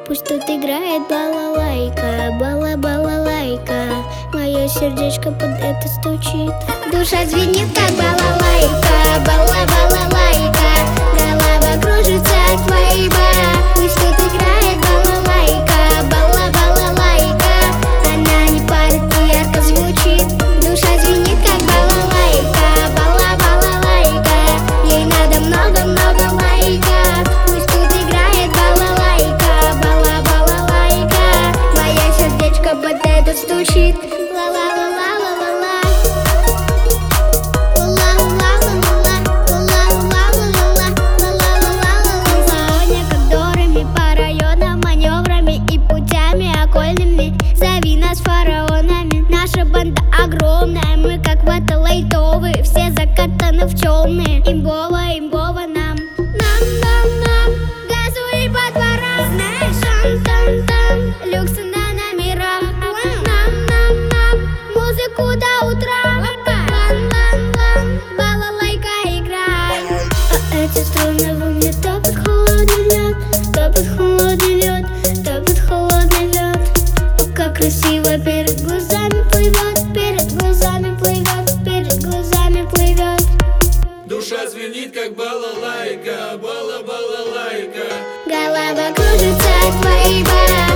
Пусть тут играет балалайка, бала-балалайка. Мое сердечко под это стучит. Душа звенит, как балалайка, бала-балалайка. Голова кружится от вайба. Пусть тут играет балалайка, бала-балалайка. Она не парит и ярко звучит. Душа звенит, как балалайка, бала-балалайка. Ей надо много-много лайка. Пусть тут играет балалайка, бала-балалайка. Мое сердечко под это стучит. Зови нас фараонами. Наша банда огромная, мы как вата лайтовые, все закатаны в темные. Имбово, имбово нам. Нам, газуй по дворам. Знаешь, там, люксы на номерах. Нам, музыку до утра. Лан, балалайка играй. А эти струны во мне топят холодный лед, топят холодный лед, топят холодный лед. Как красиво перед глазами плывет, перед глазами плывет, перед глазами плывет. Душа звенит, как балалайка, бала-балалайка. Голова кружится от вайба.